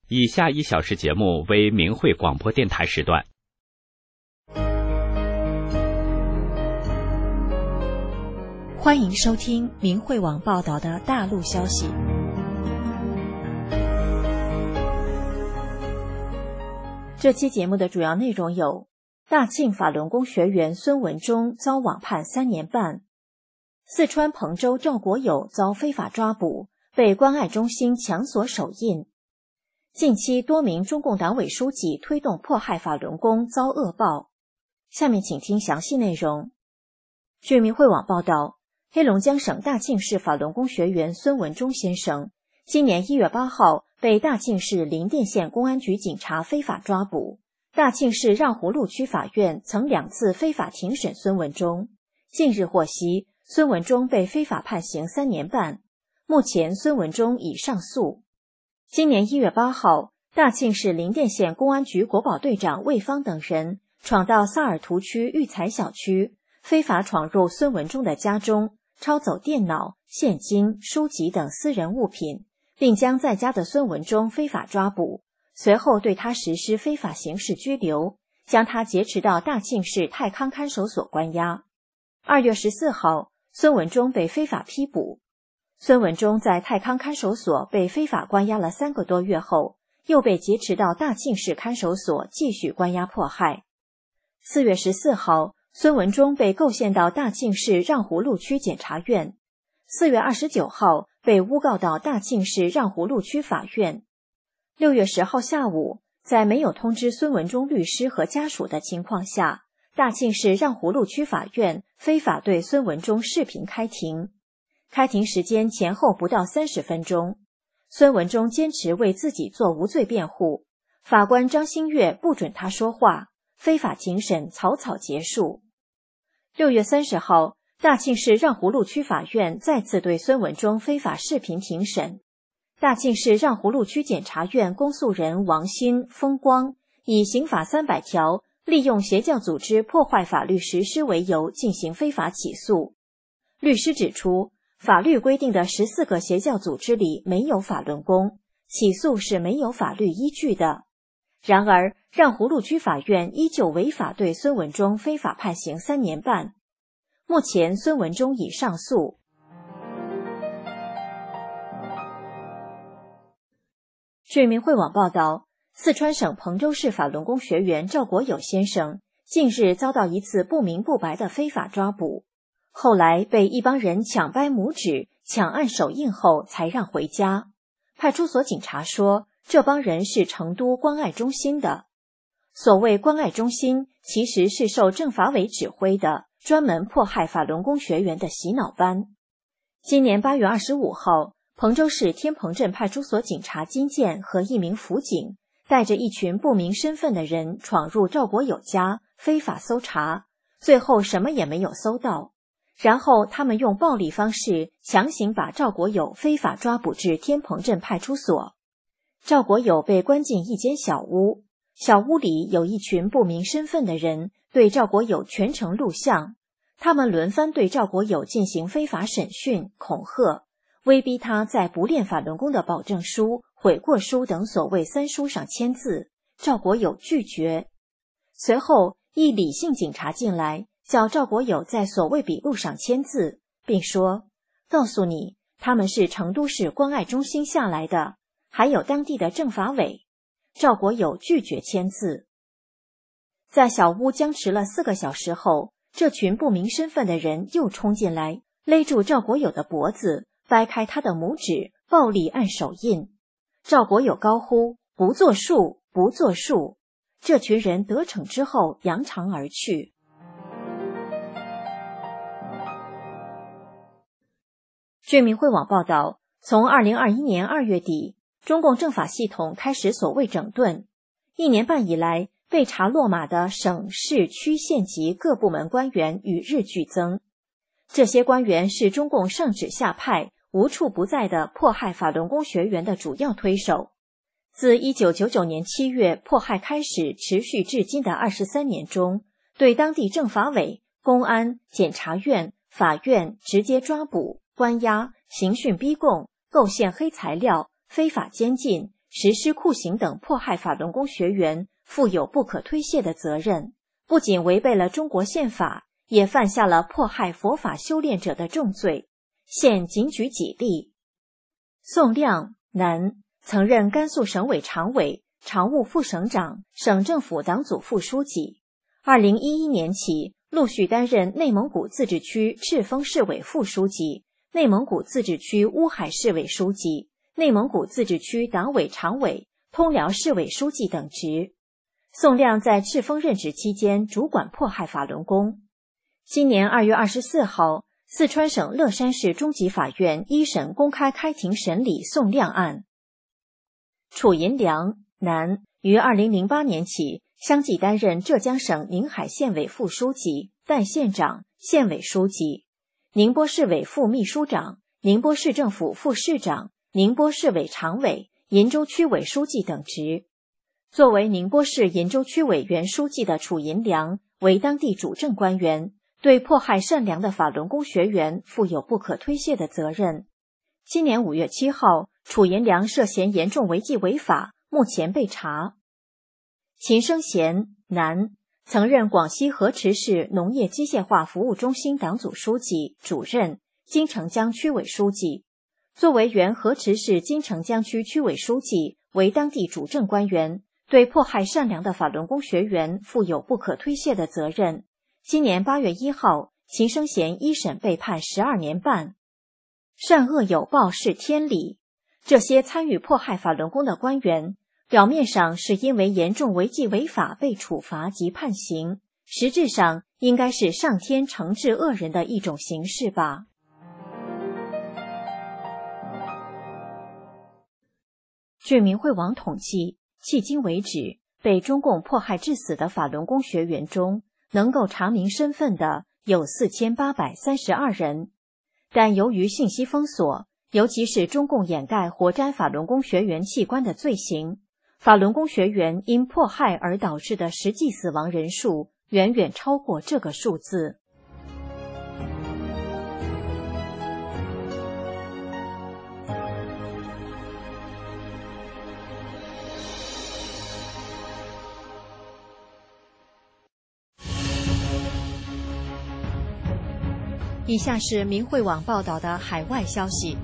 以下1小时节目为明慧广播电台时段。 欢迎收听明慧网报道的大陆消息。这期节目的主要内容有：大庆法轮功学员孙文忠遭网判3年半；四川彭州赵国友遭非法抓捕，被关爱中心强索手印；近期多名中共党委书记推动迫害法轮功遭恶报。下面请听详细内容。据明慧网报道，黑龙江省大庆市法轮功学员孙文忠先生今年1月8号被大庆市林甸县公安局警察非法抓捕。大庆市让湖路区法院曾2次非法庭审孙文忠，近日获悉孙文忠被非法判刑3年半，目前孙文忠已上诉。今年1月8号，大庆市林甸县公安局国保队长魏芳等人闯到萨尔图区育才小区，非法闯入孙文忠的家中，抄走电脑、现金、书籍等私人物品，并将在家的孙文忠非法抓捕，随后对他实施非法刑事拘留，将他劫持到大庆市泰康看守所关押。2月14号，孙文忠被非法批捕。孙文忠在泰康看守所被非法关押了3个多月后，又被劫持到大庆市看守所继续关押迫害。4月14号，孙文忠被构陷到大庆市让湖路区检察院。4月29号，被诬告到大庆市让湖路区法院。6月10号下午，在没有通知孙文忠律师和家属的情况下，大庆市让湖路区法院非法对孙文忠视频开庭。开庭时间前后不到30分钟，孙文忠坚持为自己做无罪辩护，法官张新月不准他说话，非法庭审草草结束。6月30号，大庆市让湖路区法院再次对孙文忠非法视频庭审。大庆市让湖路区检察院公诉人王鑫、封光以刑法300条利用邪教组织破坏法律实施为由进行非法起诉。律师指出，法律规定的14个邪教组织里没有法轮功，起诉是没有法律依据的。然而，让湖路区法院依旧违法对孙文忠非法判刑3年半。目前孙文忠已上诉。据明慧网报道，四川省彭州市法轮功学员赵国友先生近日遭到一次不明不白的非法抓捕，后来被一帮人抢掰拇指、抢按手印后才让回家。派出所警察说，这帮人是成都关爱中心的。所谓关爱中心，其实是受政法委指挥的，专门迫害法轮功学员的洗脑班。今年8月25号，彭州市天鹏镇派出所警察金建和一名辅警带着一群不明身份的人闯入赵国友家，非法搜查，最后什么也没有搜到。然后他们用暴力方式强行把赵国友非法抓捕至天鹏镇派出所。赵国友被关进一间小屋，小屋里有一群不明身份的人对赵国友全程录像，他们轮番对赵国友进行非法审讯、恐吓，威逼他在不练法轮功的保证书、悔过书等所谓3书上签字，赵国友拒绝。随后，一李姓警察进来，叫赵国友在所谓笔录上签字，并说：“告诉你，他们是成都市关爱中心下来的，还有当地的政法委。”赵国友拒绝签字。在小屋僵持了4个小时后，这群不明身份的人又冲进来，勒住赵国友的脖子，掰开他的拇指，暴力按手印。赵国友高呼：“不作数，不作数！”这群人得逞之后扬长而去。据明慧网报道，从2021年2月底，中共政法系统开始所谓整顿，1年半以来，被查落马的省、市、区、县级各部门官员与日俱增。这些官员是中共上指下派、无处不在的迫害法轮功学员的主要推手。自1999年7月迫害开始，持续至今的23年中，对当地政法委、公安、检察院、法院直接抓捕、关押、刑讯逼供、构陷黑材料、非法监禁、 实施酷刑等迫害法轮功学员，负有不可推卸的责任，不仅违背了中国宪法，也犯下了迫害佛法修炼者的重罪，现警举几例。宋亮，男，曾任甘肃省委常委、常务副省长、省政府党组副书记。2011年起，陆续担任内蒙古自治区赤峰市委副书记、内蒙古自治区乌海市委书记、内蒙古自治区党委常委、通辽市委书记等职。宋亮在赤峰任职期间主管迫害法轮功。今年2月24号，四川省乐山市中级法院一审公开开庭审理宋亮案。楚银良，男，于2008年起相继担任浙江省宁海县委副书记、代县长、县委书记、宁波市委副秘书长、宁波市政府副市长、宁波市委常委、鄞州区委书记等职。作为宁波市鄞州区委原书记的楚银良为当地主政官员，对迫害善良的法轮功学员负有不可推卸的责任。今年5月7号，楚银良涉嫌严重违纪违法，目前被查。秦生贤，男，曾任广西河池市农业机械化服务中心党组书记、主任、金城江区委书记。作为原河池市金城江区区委书记，为当地主政官员，对迫害善良的法轮功学员负有不可推卸的责任。今年8月1号，秦生贤一审被判12年半。善恶有报是天理，这些参与迫害法轮功的官员，表面上是因为严重违纪违法被处罚及判刑，实质上应该是上天惩治恶人的一种形式吧。据明慧网统计，迄今为止，被中共迫害致死的法轮功学员中，能够查明身份的有4832人。但由于信息封锁，尤其是中共掩盖活摘法轮功学员器官的罪行，法轮功学员因迫害而导致的实际死亡人数远远超过这个数字。以下是明慧网报道的海外消息，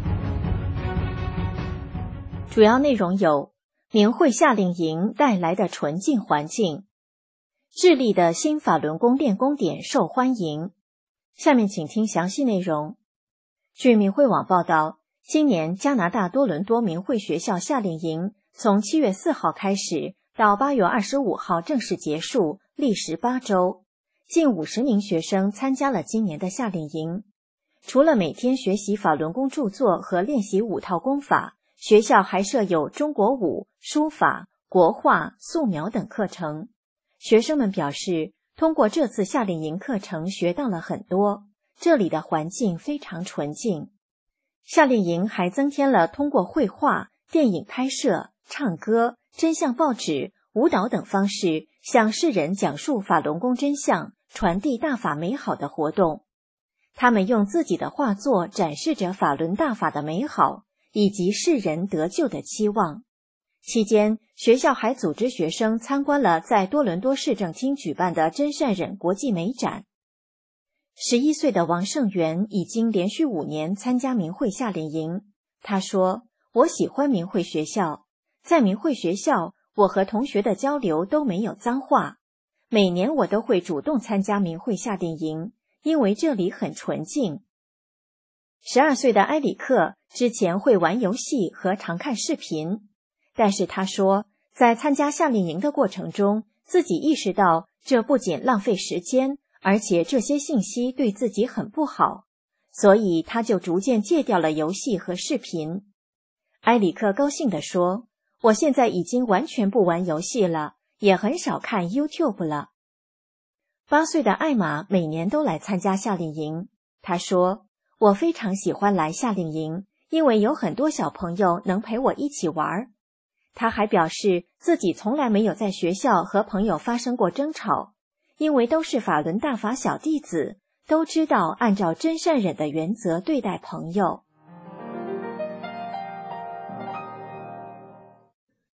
主要内容有：明慧夏令营带来的纯净环境，智利的新法轮功练功点受欢迎。下面请听详细内容。据明慧网报道，今年加拿大多伦多明慧学校夏令营从7月4号开始到8月25号正式结束，历时8周。近50名学生参加了今年的夏令营。除了每天学习法轮功著作和练习5套功法，学校还设有中国舞、书法、国画、素描等课程。学生们表示，通过这次夏令营课程学到了很多，这里的环境非常纯净。夏令营还增添了通过绘画、电影拍摄、唱歌、真相报纸、舞蹈等方式向世人讲述法轮功真相，传递大法美好的活动。他们用自己的画作展示着法轮大法的美好，以及世人得救的期望。期间，学校还组织学生参观了在多伦多市政厅举办的真善忍国际美展。11岁的王胜元已经连续5年参加明慧夏令营。他说：“我喜欢明慧学校，在明慧学校，我和同学的交流都没有脏话。每年我都会主动参加明慧夏令营，因为这里很纯净。”12岁的埃里克之前会玩游戏和常看视频，但是他说，在参加夏令营的过程中，自己意识到这不仅浪费时间，而且这些信息对自己很不好，所以他就逐渐戒掉了游戏和视频。埃里克高兴地说：“我现在已经完全不玩游戏了，也很少看 YouTube 了。”8岁的艾玛每年都来参加夏令营。她说：“我非常喜欢来夏令营，因为有很多小朋友能陪我一起玩。”她还表示自己从来没有在学校和朋友发生过争吵，因为都是法轮大法小弟子，都知道按照真善忍的原则对待朋友。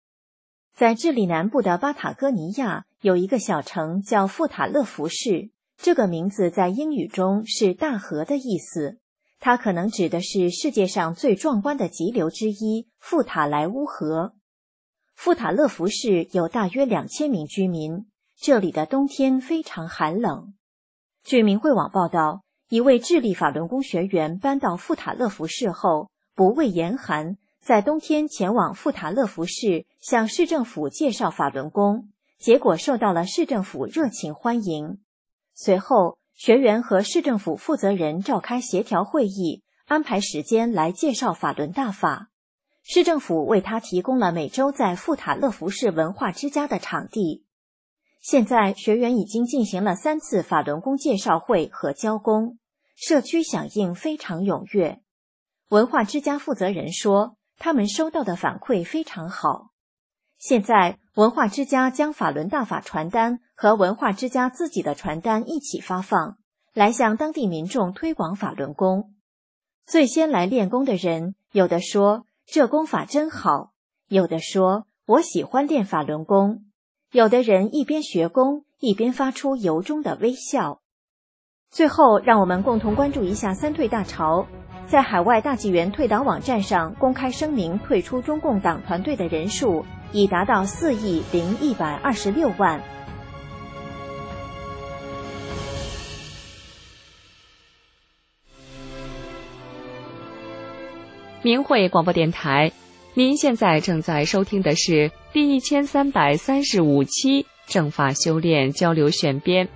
在智利南部的巴塔哥尼亚有一个小城叫富塔勒福市，这个名字在英语中是大河的意思，它可能指的是世界上最壮观的急流之一富塔莱乌河。富塔勒福市有大约2000名居民，这里的冬天非常寒冷。据明慧网报道，一位智利法轮功学员搬到富塔勒福市后，不畏严寒，在冬天前往富塔勒福市向市政府介绍法轮功，结果受到了市政府热情欢迎。随后，学员和市政府负责人召开协调会议，安排时间来介绍法轮大法。市政府为他提供了每周在富塔勒福市文化之家的场地。现在学员已经进行了3次法轮功介绍会和交功，社区响应非常踊跃。文化之家负责人说，他们收到的反馈非常好。现在文化之家将法轮大法传单和文化之家自己的传单一起发放，来向当地民众推广法轮功。最先来练功的人，有的说这功法真好，有的说我喜欢练法轮功，有的人一边学功一边发出由衷的微笑。最后，让我们共同关注一下三退大潮。在海外大纪元退党网站上公开声明退出中共党团队的人数已达到4.126亿。 明慧广播电台，您现在正在收听的是第1335期正法修炼交流选编。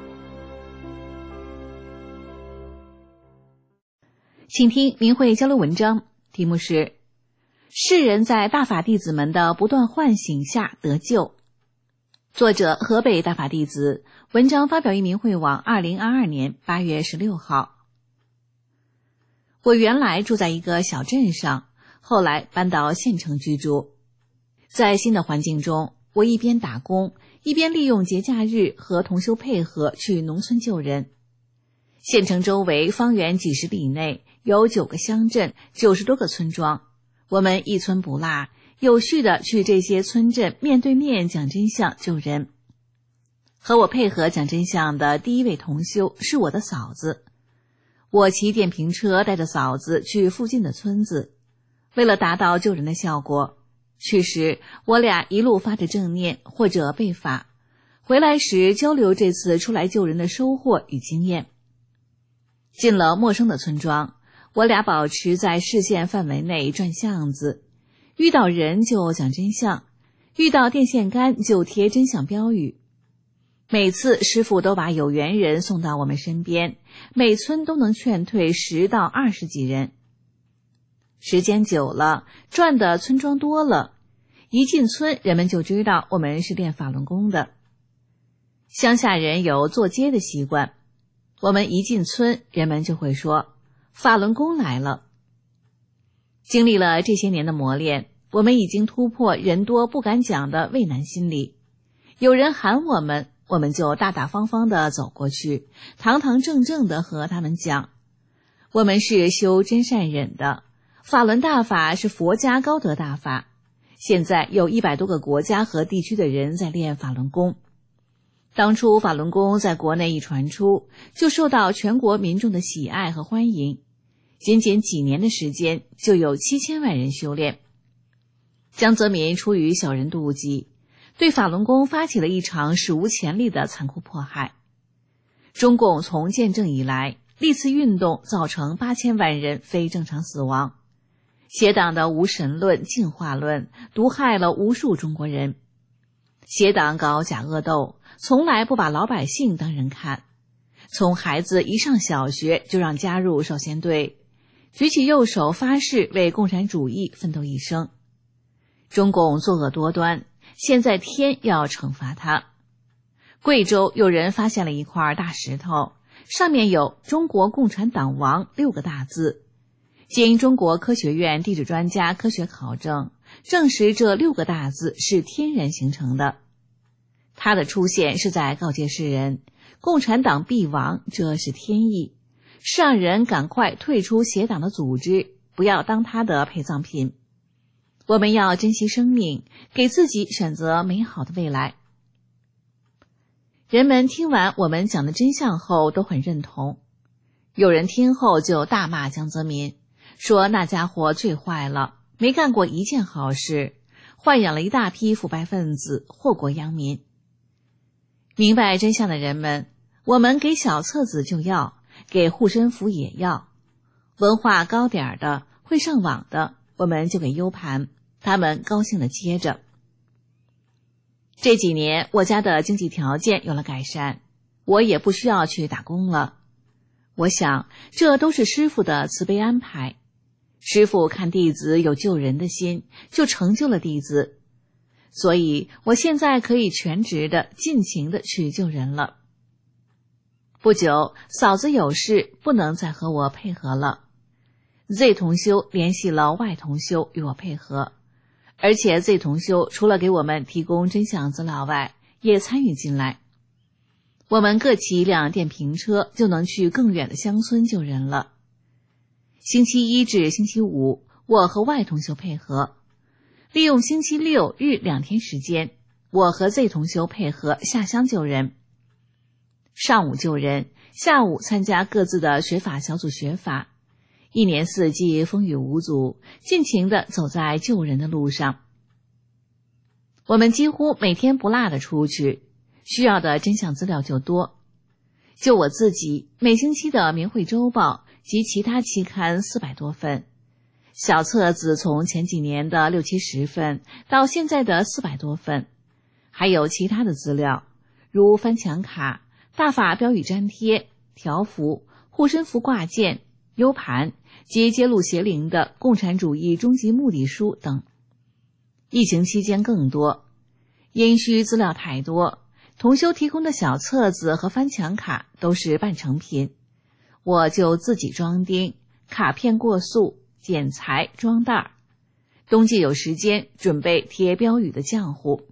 请听明慧交流文章，题目是世人在大法弟子们的不断唤醒下得救。作者河北大法弟子，文章发表于明慧网2022年8月16号。我原来住在一个小镇上，后来搬到县城居住。在新的环境中，我一边打工，一边利用节假日和同修配合去农村救人。县城周围方圆几十里内有9个乡镇，90多个村庄，我们一村不落，有序地去这些村镇面对面讲真相救人。和我配合讲真相的第一位同修是我的嫂子。我骑电瓶车带着嫂子去附近的村子，为了达到救人的效果，去时我俩一路发着正念或者背法，回来时交流这次出来救人的收获与经验。进了陌生的村庄，我俩保持在视线范围内转巷子，遇到人就讲真相，遇到电线杆就贴真相标语。每次师父都把有缘人送到我们身边，每村都能劝退10到20几人。时间久了，转的村庄多了，一进村人们就知道我们是练法轮功的。乡下人有坐街的习惯，我们一进村，人们就会说法轮功来了。经历了这些年的磨练，我们已经突破人多不敢讲的畏难心理。有人喊我们，我们就大大方方地走过去，堂堂正正地和他们讲，我们是修真善忍的，法轮大法是佛家高德大法，现在有100多个国家和地区的人在练法轮功。当初法轮功在国内一传出，就受到全国民众的喜爱和欢迎，仅仅几年的时间就有7000万人修炼。江泽民出于小人妒忌，对法轮功发起了一场史无前例的残酷迫害。中共从建政以来，历次运动造成8000万人非正常死亡，邪党的无神论、进化论毒害了无数中国人。邪党搞假恶斗，从来不把老百姓当人看，从孩子一上小学就让加入少先队，举起右手发誓为共产主义奋斗一生。中共作恶多端，现在天要惩罚他。贵州有人发现了一块大石头，上面有中国共产党亡6个大字。经中国科学院地质专家科学考证，证实这6个大字是天然形成的。它的出现是在告诫世人，共产党必亡，这是天意，是让人赶快退出邪党的组织，不要当他的陪葬品。 我们要珍惜生命，给自己选择美好的未来。人们听完我们讲的真相后都很认同，有人听后就大骂江泽民，说那家伙最坏了，没干过一件好事，豢养了一大批腐败分子，祸国殃民。明白真相的人们，我们给小册子就要，给护身符也要，文化高点的会上网的我们就给 U 盘，他们高兴地接着。这几年我家的经济条件有了改善，我也不需要去打工了。我想这都是师父的慈悲安排，师父看弟子有救人的心，就成就了弟子，所以我现在可以全职的尽情的去救人了。不久嫂子有事不能再和我配合了， Z 同修联系了 Y 同修与我配合，而且 Z 同修除了给我们提供真相资料外，也参与进来。我们各骑一辆电瓶车就能去更远的乡村救人了。星期一至星期五，我和 Y 同修配合，利用星期六日2天时间，我和 Z 同修配合下乡救人。上午救人，下午参加各自的学法小组学法，一年四季风雨无阻，尽情地走在救人的路上。我们几乎每天不落地出去，需要的真相资料就多。就我自己，每星期的明慧周报及其他期刊400多份，小册子从前几年的60、70份到现在的400多份，还有其他的资料，如翻墙卡、大法标语粘贴、条幅、护身符挂件、U 盘及揭露邪灵的共产主义终极目的书等。疫情期间更多，因需资料太多，同修提供的小册子和翻墙卡都是半成品，我就自己装订，卡片过塑、剪裁、装袋。冬季有时间准备贴标语的浆糊。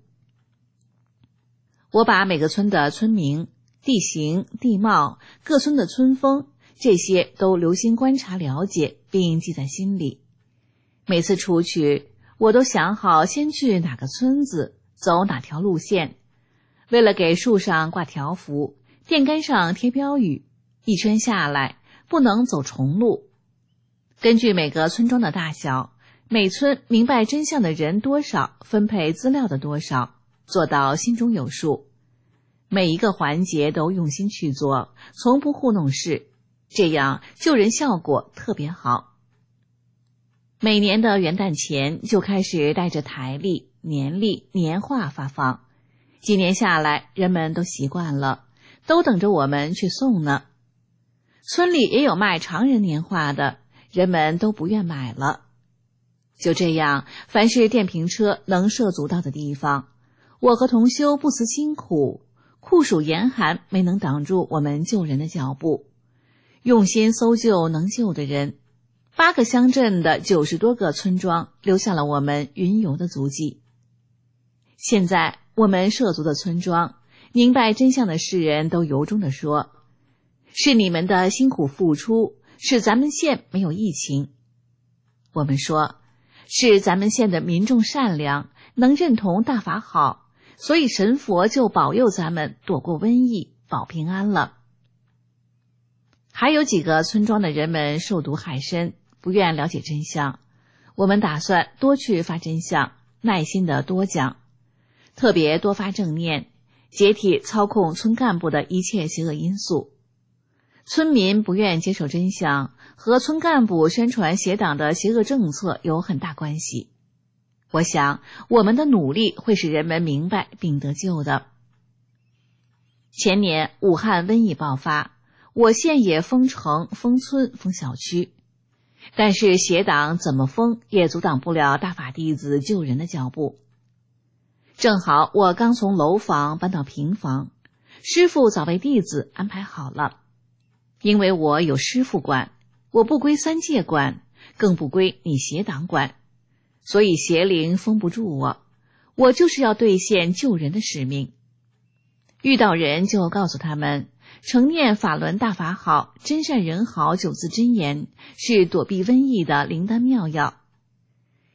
我把每个村的村名、地形、地貌、各村的村风，这些都留心观察了解，并记在心里。每次出去，我都想好先去哪个村子，走哪条路线。为了给树上挂条幅，电杆上贴标语，一圈下来不能走重路。根据每个村庄的大小，每村明白真相的人多少，分配资料的多少，做到心中有数。每一个环节都用心去做，从不糊弄事，这样救人效果特别好。每年的元旦前就开始带着台历、年历、年画发放，几年下来人们都习惯了，都等着我们去送呢。村里也有卖常人年画的，人们都不愿买了。就这样，凡是电瓶车能涉足到的地方，我和同修不辞辛苦，酷暑严寒没能挡住我们救人的脚步，用心搜救能救的人。8个乡镇的90多个村庄留下了我们云游的足迹。现在我们涉足的村庄，明白真相的世人都由衷地说，是你们的辛苦付出，使咱们县没有疫情。我们说，是咱们县的民众善良，能认同大法好，所以神佛就保佑咱们躲过瘟疫，保平安了。还有几个村庄的人们受毒害深，不愿了解真相，我们打算多去发真相，耐心的多讲，特别多发正念，解体操控村干部的一切邪恶因素。村民不愿接受真相，和村干部宣传邪党的邪恶政策有很大关系。我想，我们的努力会使人们明白并得救的。前年武汉瘟疫爆发，我县也封城、封村、封小区，但是邪党怎么封也阻挡不了大法弟子救人的脚步。正好我刚从楼房搬到平房，师父早为弟子安排好了。因为我有师父管，我不归三界管，更不归你邪党管，所以邪灵封不住我，我就是要兑现救人的使命。遇到人就告诉他们，承念法轮大法好，真善人好9字真言是躲避瘟疫的灵丹妙药。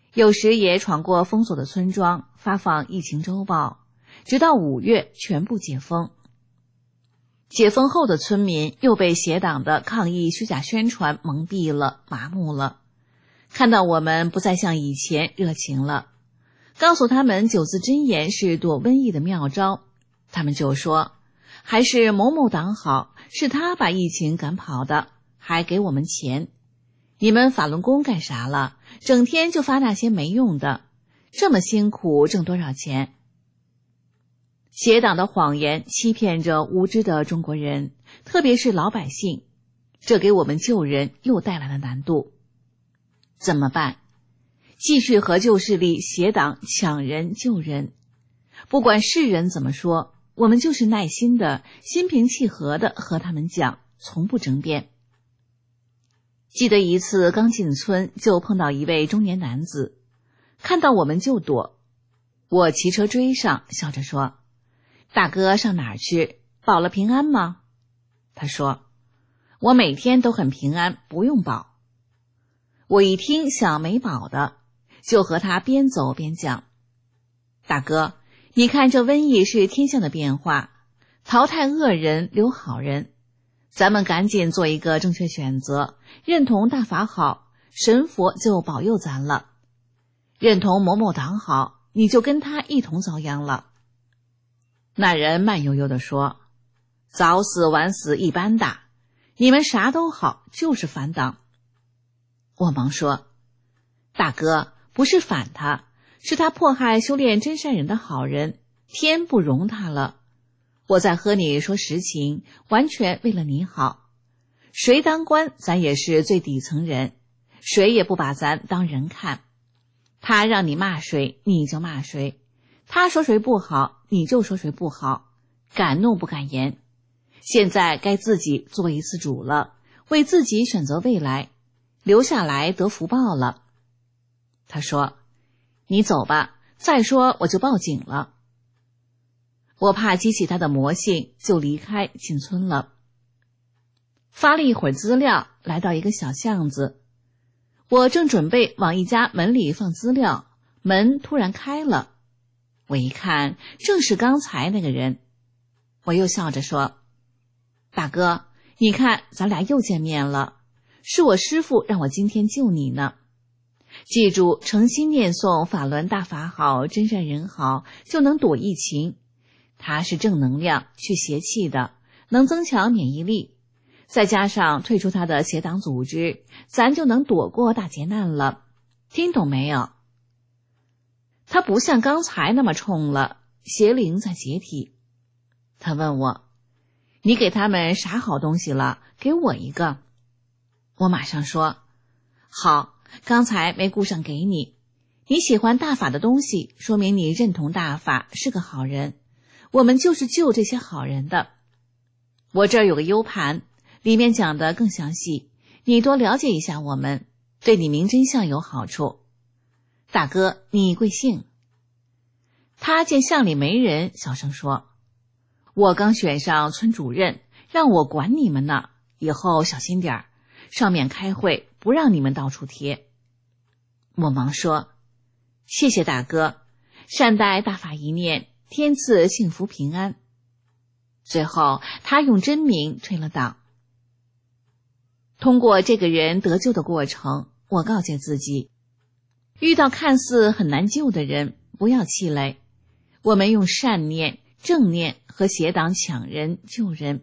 有时也闯过封锁的村庄，发放疫情周报，直到5月全部解封。解封后的村民又被邪党的抗议虚假宣传蒙蔽了，麻木了，看到我们不再像以前热情了，告诉他们9字真言是躲瘟疫的妙招，他们就说还是某某党好，是他把疫情赶跑的，还给我们钱。你们法轮功干啥了？整天就发那些没用的，这么辛苦挣多少钱？邪党的谎言欺骗着无知的中国人，特别是老百姓，这给我们救人又带来了难度。怎么办？继续和旧势力邪党抢人救人，不管世人怎么说，我们就是耐心的、心平气和的和他们讲，从不争辩。记得一次刚进村就碰到一位中年男子，看到我们就躲，我骑车追上，笑着说：大哥上哪儿去？保了平安吗？他说：我每天都很平安，不用保。我一听想没保的，就和他边走边讲：大哥，你看这瘟疫是天象的变化，淘汰恶人留好人，咱们赶紧做一个正确选择，认同大法好，神佛就保佑咱了；认同某某党好，你就跟他一同遭殃了。那人慢悠悠地说：早死晚死一般大，你们啥都好，就是反党。我忙说：大哥，不是反他，是他迫害修炼真善人的好人，天不容他了。我在和你说实情，完全为了你好。谁当官，咱也是最底层人，谁也不把咱当人看。他让你骂谁，你就骂谁；他说谁不好，你就说谁不好，敢怒不敢言。现在该自己做一次主了，为自己选择未来，留下来得福报了。他说：你走吧，再说我就报警了。我怕激起他的魔性，就离开进村了。发了一会儿资料，来到一个小巷子，我正准备往一家门里放资料，门突然开了，我一看正是刚才那个人。我又笑着说：大哥，你看咱俩又见面了，是我师父让我今天救你呢。记住，诚心念诵法轮大法好，真善人好，就能躲疫情。它是正能量，去邪气的，能增强免疫力，再加上退出它的邪党组织，咱就能躲过大劫难了。听懂没有？他不像刚才那么冲了，邪灵在解体。他问我：你给他们啥好东西了？给我一个。我马上说：好，刚才没顾上给你。你喜欢大法的东西，说明你认同大法，是个好人。我们就是救这些好人的。我这儿有个 U 盘，里面讲的更详细，你多了解一下我们，对你明真相有好处。大哥，你贵姓？他见巷里没人，小声说：我刚选上村主任，让我管你们呢，以后小心点儿，上面开会不让你们到处贴。我忙说：谢谢大哥，善待大法一念，天赐幸福平安。最后他用真名退了党。通过这个人得救的过程，我告诫自己，遇到看似很难救的人，不要气馁，我们用善念、正念和邪党抢人救人。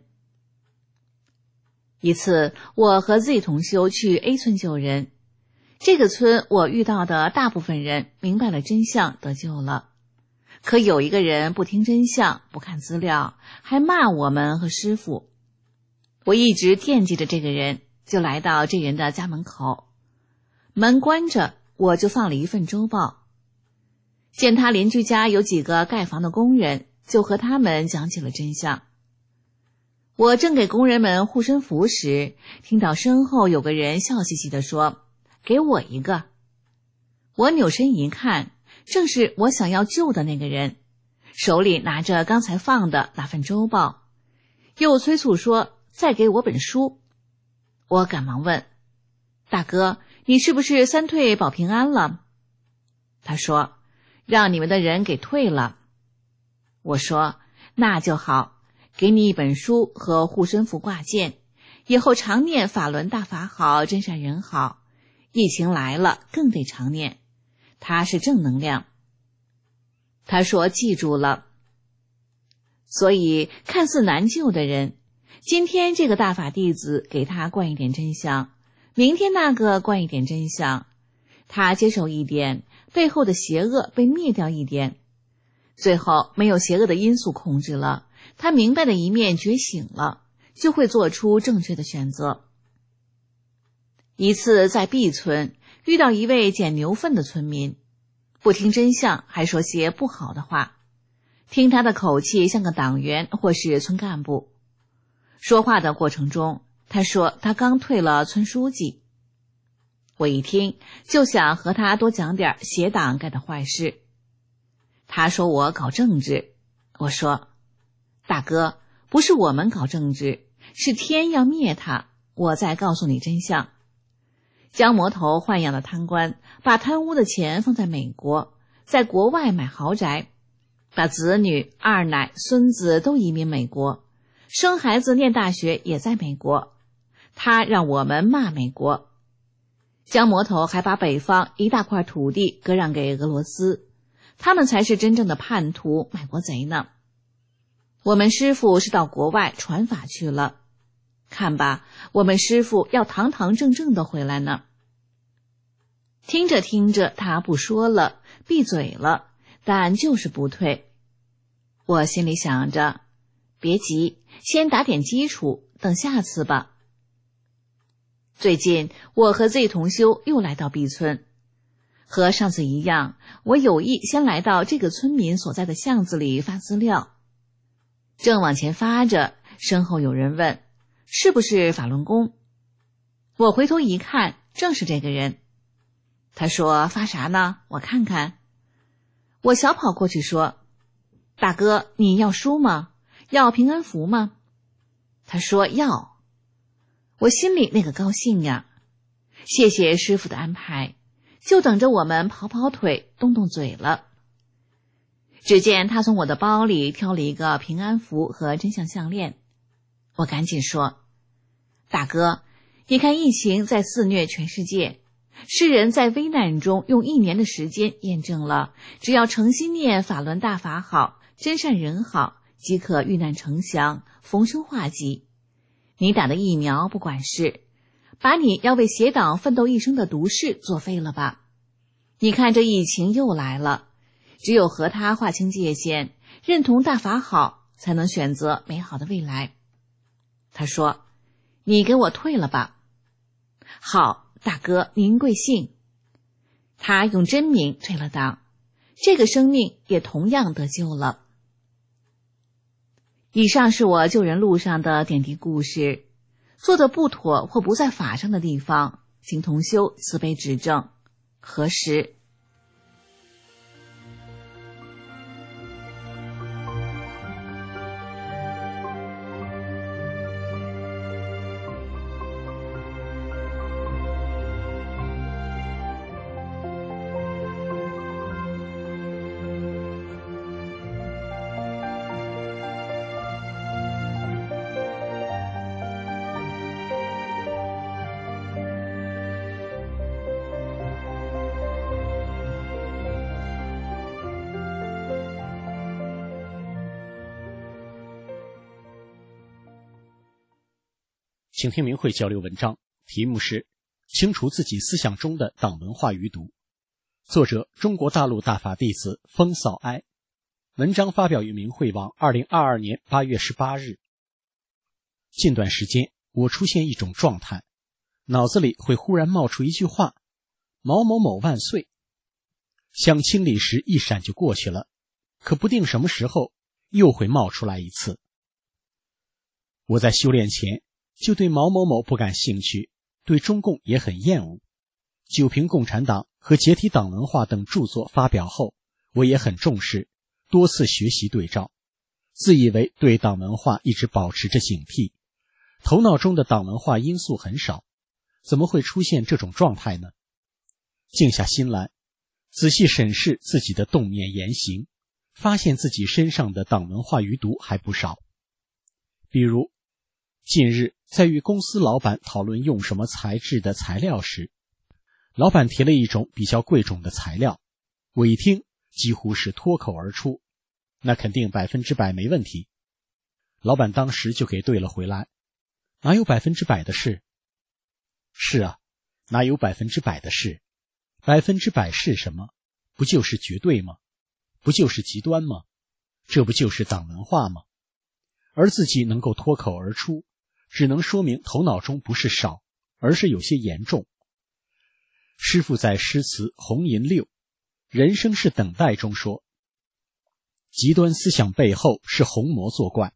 一次，我和 Z 同修去 A 村救人，这个村我遇到的大部分人明白了真相，得救了。可有一个人不听真相，不看资料，还骂我们和师父。我一直惦记着这个人，就来到这人的家门口，门关着，我就放了一份周报。见他邻居家有几个盖房的工人，就和他们讲起了真相。我正给工人们护身符时，听到身后有个人笑嘻嘻地说：给我一个。我扭身一看，正是我想要救的那个人，手里拿着刚才放的那份周报，又催促说再给我本书。我赶忙问：大哥，你是不是三退保平安了？ 他说，让你们的人给退了。我说，那就好，给你一本书和护身符挂件，以后常念法轮大法好，真善人好，疫情来了更得常念，它是正能量。他说记住了。所以看似难救的人，今天这个大法弟子给他灌一点真相，明天那个灌一点真相，他接受一点，背后的邪恶被灭掉一点，最后没有邪恶的因素控制了，他明白的一面觉醒了，就会做出正确的选择。一次在 B 村遇到一位捡牛粪的村民，不听真相，还说些不好的话，听他的口气像个党员或是村干部。说话的过程中，他说他刚退了村书记。我一听就想和他多讲点邪党干的坏事。他说我搞政治，我说大哥，不是我们搞政治，是天要灭他，我再告诉你真相。江魔头豢养的贪官把贪污的钱放在美国，在国外买豪宅，把子女、二奶、孙子都移民美国，生孩子念大学也在美国，他让我们骂美国。江魔头还把北方一大块土地割让给俄罗斯，他们才是真正的叛徒卖国贼呢。我们师父是到国外传法去了，看吧，我们师父要堂堂正正的回来呢。听着听着，他不说了，闭嘴了，但就是不退。我心里想着，别急，先打点基础，等下次吧。最近我和 Z 同修又来到 B 村，和上次一样，我有意先来到这个村民所在的巷子里发资料。正往前发着，身后有人问，是不是法轮功？我回头一看，正是这个人。他说发啥呢？我看看。我小跑过去说，大哥，你要书吗？要平安符吗？他说要。我心里那个高兴呀，谢谢师父的安排，就等着我们跑跑腿动动嘴了。只见他从我的包里挑了一个平安符和真相项链，我赶紧说，大哥，你看疫情在肆虐全世界，世人在危难中用1年的时间验证了，只要诚心念法轮大法好，真善人好，即可遇难成祥，逢凶化吉。你打的疫苗不管事，把你要为邪党奋斗一生的毒誓作废了吧。你看这疫情又来了，只有和他划清界限，认同大法好，才能选择美好的未来。他说，你给我退了吧。好，大哥您贵姓？他用真名退了党，这个生命也同样得救了。以上是我救人路上的点滴故事，做的不妥或不在法上的地方，请同修慈悲指正。何时？ 请听明慧交流文章，题目是清除自己思想中的党文化余毒，作者中国大陆大法弟子风扫哀，文章发表于明慧网2022年8月18日。近段时间我出现一种状态，脑子里会忽然冒出一句话，某某某万岁，想清理时一闪就过去了，可不定什么时候又会冒出来一次。我在修炼前就对毛某某不感兴趣，对中共也很厌恶。九评共产党和解体党文化等著作发表后，我也很重视，多次学习对照，自以为对党文化一直保持着警惕，头脑中的党文化因素很少，怎么会出现这种状态呢？静下心来， 仔细审视自己的动念言行，发现自己身上的党文化余毒还不少。比如，近日在与公司老板讨论用什么材质的材料时，老板提了一种比较贵重的材料，我一听几乎是脱口而出，那肯定100%没问题。老板当时就给对了回来，哪有100%的事？是啊，哪有100%的事？100%是什么？不就是绝对吗？不就是极端吗？这不就是党文化吗？而自己能够脱口而出，只能说明头脑中不是少，而是有些严重。师父在诗词《红银六》人生是等待中说，极端思想背后是红魔作怪。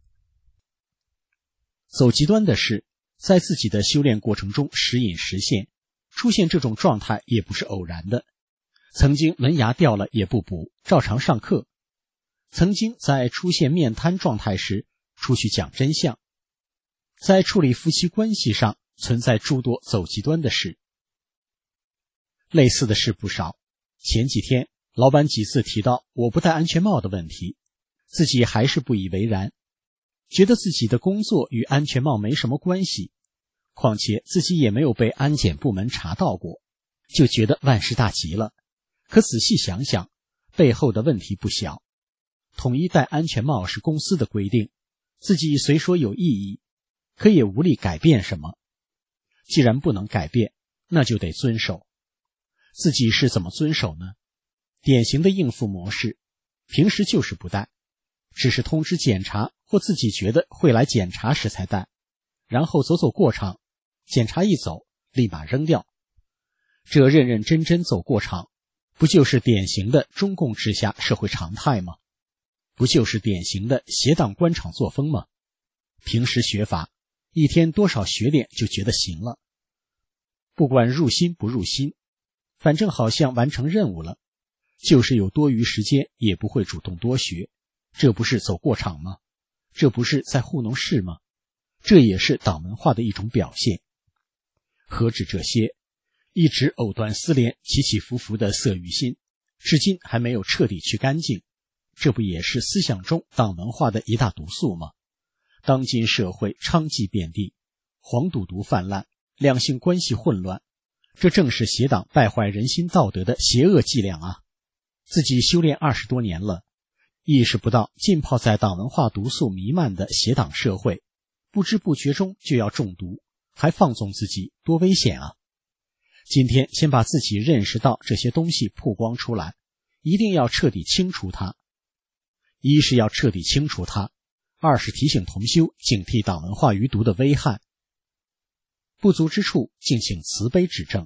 走极端的事，在自己的修炼过程中时隐时现，出现这种状态也不是偶然的。曾经门牙掉了也不补，照常上课；曾经在出现面瘫状态时出去讲真相。在处理夫妻关系上存在诸多走极端的事。类似的事不少。前几天老板几次提到我不戴安全帽的问题，自己还是不以为然，觉得自己的工作与安全帽没什么关系，况且自己也没有被安检部门查到过，就觉得万事大吉了。可仔细想想，背后的问题不小。统一戴安全帽是公司的规定，自己虽说有异议，可也无力改变什么。既然不能改变，那就得遵守。自己是怎么遵守呢？典型的应付模式，平时就是不戴，只是通知检查或自己觉得会来检查时才戴，然后走走过场，检查一走立马扔掉。这认认真真走过场，不就是典型的中共之下社会常态吗？不就是典型的邪党官场作风吗？平时学法，一天多少学点就觉得行了，不管入心不入心，反正好像完成任务了，就是有多余时间也不会主动多学，这不是走过场吗？这不是在糊弄事吗？这也是党文化的一种表现。何止这些，一直藕断丝连起起伏伏的色欲心，至今还没有彻底去干净，这不也是思想中党文化的一大毒素吗？当今社会娼妓遍地，黄赌毒泛滥，两性关系混乱，这正是邪党败坏人心道德的邪恶伎俩啊！自己修炼20多年了，意识不到浸泡在党文化毒素弥漫的邪党社会，不知不觉中就要中毒，还放纵自己，多危险啊！今天先把自己认识到这些东西曝光出来，一定要彻底清除它。一是要彻底清除它，二是提醒同修警惕党文化余毒的危害。不足之处，敬请慈悲指正。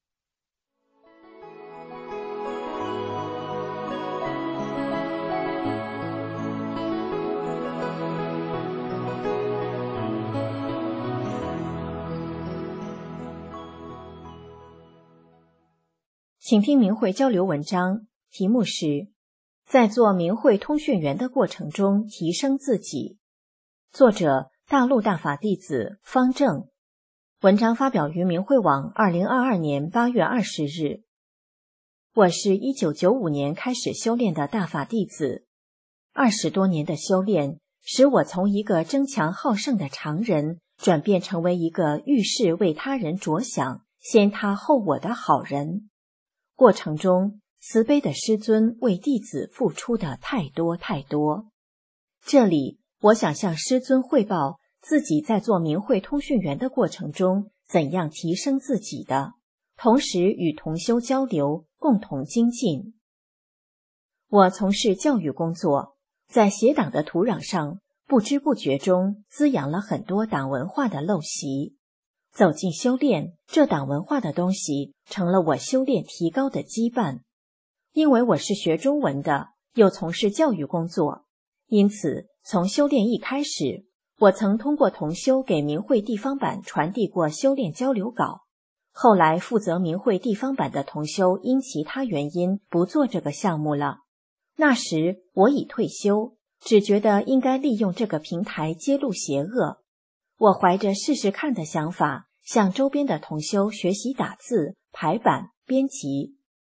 请听明慧交流文章，题目是在做明慧通讯员的过程中提升自己。作者大陆大法弟子方正。文章发表于明慧网2022年8月20日。我是1995年开始修炼的大法弟子，20多年的修炼使我从一个争强好胜的常人转变成为一个遇事为他人着想，先他后我的好人。过程中，慈悲的师尊为弟子付出的太多太多。这里我想向师尊汇报自己在做明慧通讯员的过程中怎样提升自己的，同时与同修交流，共同精进。我从事教育工作，在邪党的土壤上，不知不觉中滋养了很多党文化的陋习。走进修炼，这党文化的东西成了我修炼提高的羁绊。因为我是学中文的，又从事教育工作，因此从修炼一开始，我曾通过同修给明慧地方版传递过修炼交流稿。后来负责明慧地方版的同修因其他原因不做这个项目了。那时我已退休，只觉得应该利用这个平台揭露邪恶。我怀着试试看的想法，向周边的同修学习打字、排版、编辑。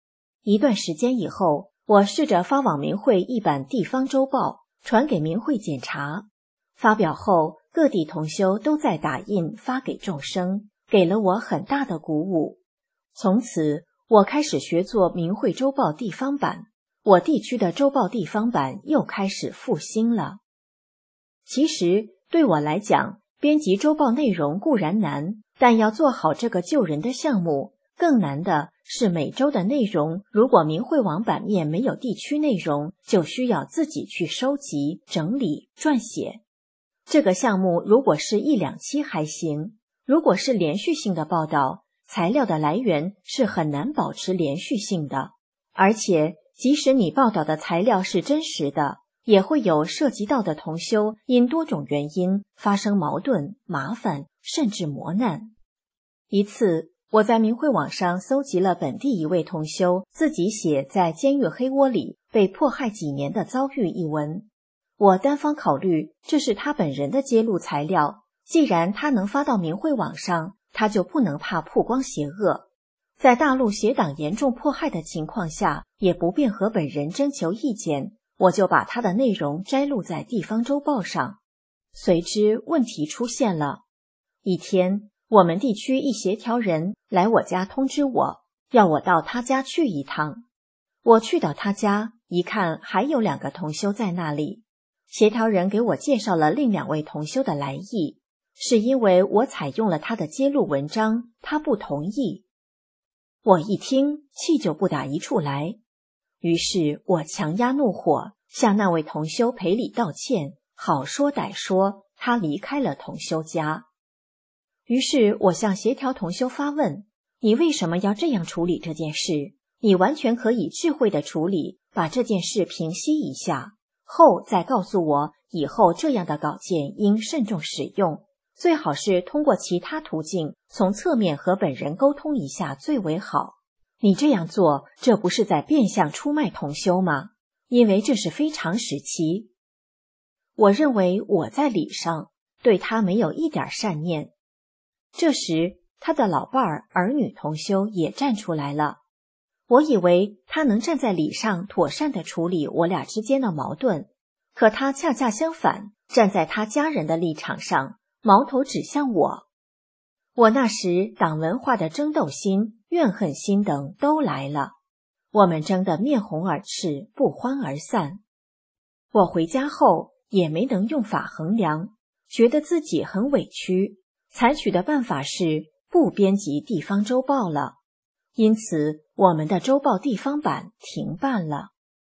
一段时间以后，我试着发往明会一版地方周报，传给明会检查。发表后，各地同修都在打印发给众生，给了我很大的鼓舞。从此，我开始学做明会周报地方版，我地区的周报地方版又开始复兴了。其实对我来讲，编辑周报内容固然难，但要做好这个救人的项目，更难的是每周的内容，如果明会网版面没有地区内容，就需要自己去收集、整理、撰写。这个项目如果是1、2期还行，如果是连续性的报道，材料的来源是很难保持连续性的，而且即使你报道的材料是真实的，也会有涉及到的同修因多种原因发生矛盾、麻烦，甚至磨难。一次，我在明会网上搜集了本地一位同修自己写在监狱黑窝里被迫害几年的遭遇一文。我单方考虑这是他本人的揭露材料，既然他能发到明会网上，他就不能怕曝光邪恶。在大陆邪党严重迫害的情况下，也不便和本人征求意见，我就把他的内容摘录在地方周报上。随之问题出现了。一天，我们地区一协调人来我家通知我，要我到他家去一趟。我去到他家，一看还有2个同修在那里。协调人给我介绍了另2位同修的来意，是因为我采用了他的揭露文章，他不同意。我一听，气就不打一处来。于是我强压怒火，向那位同修赔礼道歉，好说歹说，他离开了同修家。于是我向协调同修发问，你为什么要这样处理这件事？你完全可以智慧地处理，把这件事平息一下，后再告诉我以后这样的稿件应慎重使用，最好是通过其他途径从侧面和本人沟通一下最为好。你这样做，这不是在变相出卖同修吗？因为这是非常时期。我认为我在理上对他没有一点善念。这时他的老伴儿女同修也站出来了。我以为他能站在理上妥善地处理我俩之间的矛盾，可他恰恰相反，站在他家人的立场上，矛头指向我。我那时党文化的争斗心、怨恨心等都来了，我们争得面红耳赤，不欢而散。我回家后也没能用法衡量，觉得自己很委屈，采取的办法是不编辑地方周报了，因此我们的周报地方版停办了。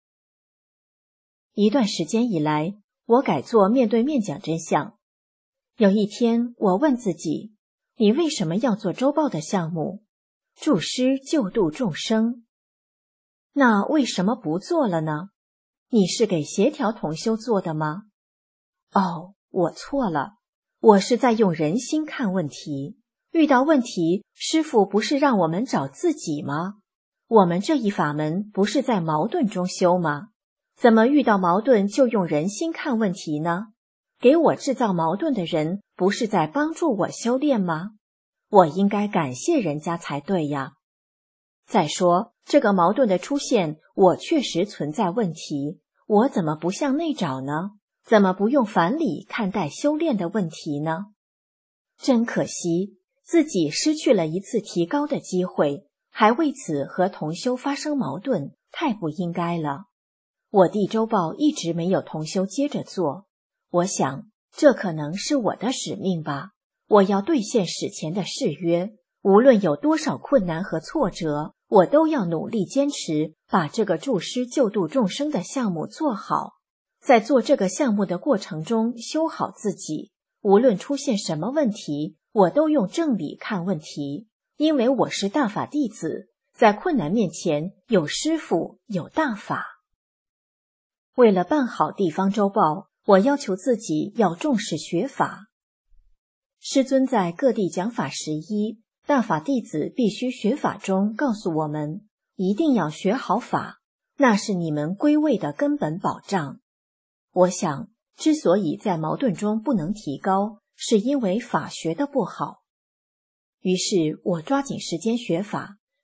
一段时间以来，我改做面对面讲真相。有一天，我问自己，你为什么要做周报的项目？助师救度众生。那为什么不做了呢？你是给协调同修做的吗？哦，我错了，我是在用人心看问题。遇到问题，师父不是让我们找自己吗？我们这一法门不是在矛盾中修吗？怎么遇到矛盾就用人心看问题呢？给我制造矛盾的人不是在帮助我修炼吗？我应该感谢人家才对呀。再说，这个矛盾的出现，我确实存在问题，我怎么不向内找呢？怎么不用反理看待修炼的问题呢？真可惜，自己失去了一次提高的机会，还为此和同修发生矛盾，太不应该了。我地周报一直没有同修接着做，我想这可能是我的使命吧。我要兑现史前的誓约，无论有多少困难和挫折，我都要努力坚持，把这个助师救度众生的项目做好。在做这个项目的过程中修好自己，无论出现什么问题，我都用正理看问题，因为我是大法弟子，在困难面前有师父，有大法。为了办好地方周报，我要求自己要重视学法。师尊在各地讲法11，大法弟子必须学法中告诉我们，一定要学好法，那是你们归位的根本保障。我想，之所以在矛盾中不能提高，是因为法学的不好。于是我抓紧时间学法，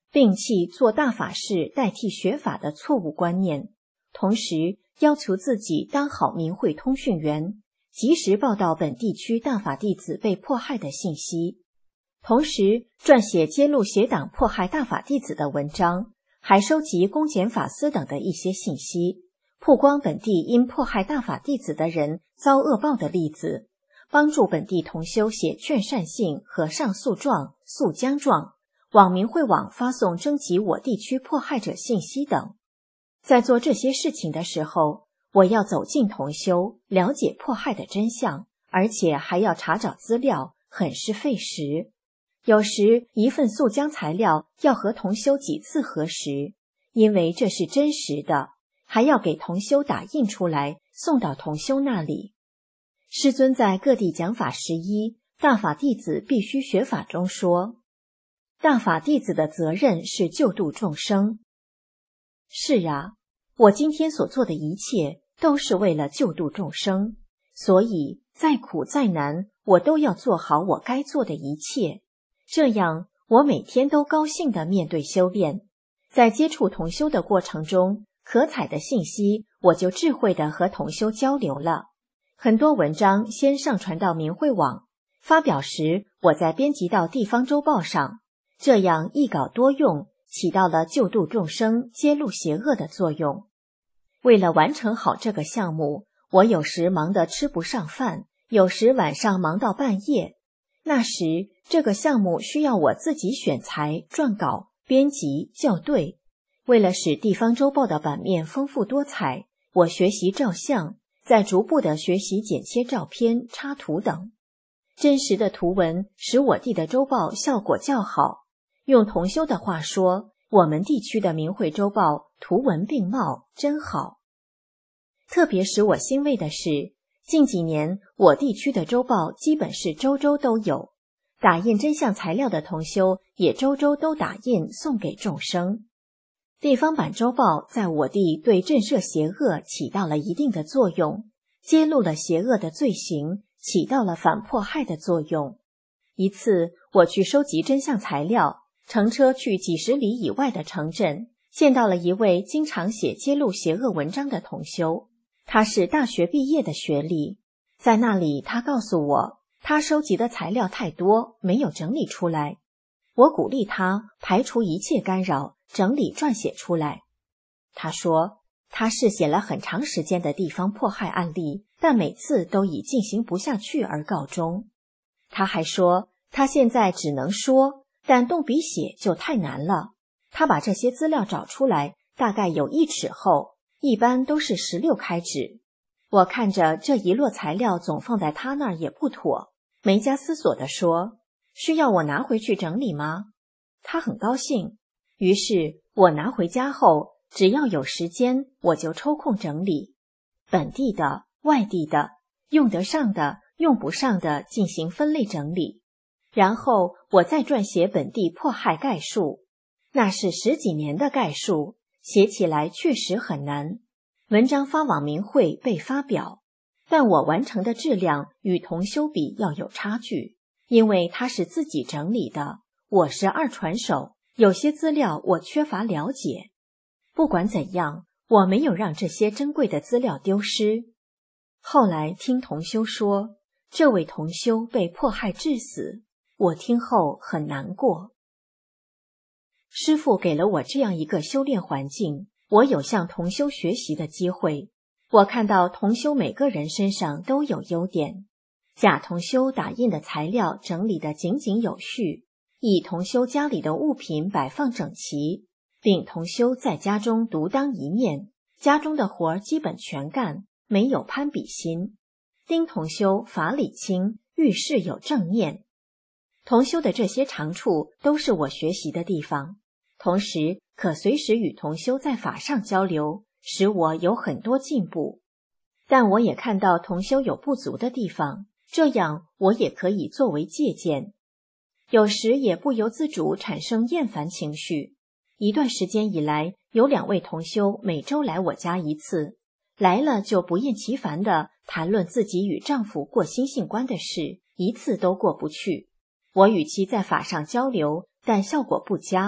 摒弃做大法事代替学法的错误观念，同时要求自己当好明慧通讯员，及时报道本地区大法弟子被迫害的信息，同时撰写揭露邪党迫害大法弟子的文章，还收集公检法司等的一些信息，曝光本地因迫害大法弟子的人遭恶报的例子，帮助本地同修写劝善信和上诉状、诉将状，往明慧网发送征集我地区迫害者信息等。在做这些事情的时候，我要走进同修，了解迫害的真相，而且还要查找资料，很是费时。有时一份诉将材料要和同修几次核实，因为这是真实的，还要给同修打印出来，送到同修那里。师尊在各地讲法11大法弟子必须学法中说，大法弟子的责任是救度众生。是啊，我今天所做的一切都是为了救度众生，所以再苦再难，我都要做好我该做的一切。这样我每天都高兴地面对修炼，在接触同修的过程中，可采的信息我就智慧地和同修交流了。很多文章先上传到明慧网，发表时我再编辑到地方周报上，这样一稿多用，起到了救度众生、揭露邪恶的作用。为了完成好这个项目，我有时忙得吃不上饭，有时晚上忙到半夜。那时这个项目需要我自己选材、撰稿、编辑、校对。为了使地方周报的版面丰富多彩，我学习照相，再逐步地学习剪切照片、插图等。真实的图文使我地的周报效果较好。用同修的话说，我们地区的明慧周报图文并茂，真好。特别使我欣慰的是，近几年我地区的周报基本是周周都有，打印真相材料的同修也周周都打印送给众生。地方版周报在我地对震慑邪恶起到了一定的作用，揭露了邪恶的罪行，起到了反迫害的作用。一次我去收集真相材料，乘车去几十里以外的城镇，见到了一位经常写揭露邪恶文章的同修，他是大学毕业的学历。在那里他告诉我，他收集的材料太多，没有整理出来。我鼓励他排除一切干扰，整理撰写出来。他说他是写了很长时间的地方迫害案例，但每次都以进行不下去而告终。他还说他现在只能说，但动笔写就太难了。他把这些资料找出来，大概有1尺厚，一般都是16开纸。我看着这一摞材料总放在他那儿也不妥，没加思索地说，需要我拿回去整理吗？他很高兴，于是我拿回家后，只要有时间我就抽空整理，本地的、外地的，用得上的、用不上的进行分类整理。然后我再撰写本地迫害概述，那是10几年的概述，写起来确实很难。文章发往明慧被发表，但我完成的质量与同修比要有差距，因为他是自己整理的，我是二传手，有些资料我缺乏了解。不管怎样，我没有让这些珍贵的资料丢失。后来听同修说，这位同修被迫害致死，我听后很难过。师父给了我这样一个修炼环境，我有向同修学习的机会。我看到同修每个人身上都有优点。甲同修打印的材料整理得井井有序，乙同修家里的物品摆放整齐，丙同修在家中独当一面，家中的活儿基本全干，没有攀比心。丁同修法理清，遇事有正念。同修的这些长处都是我学习的地方，同时可随时与同修在法上交流，使我有很多进步。但我也看到同修有不足的地方，这样我也可以作为借鉴。有时也不由自主产生厌烦情绪。一段时间以来，有2位同修每周来我家一次，来了就不厌其烦地谈论自己与丈夫过心性观的事，一次都过不去。我与其在法上交流，但效果不佳，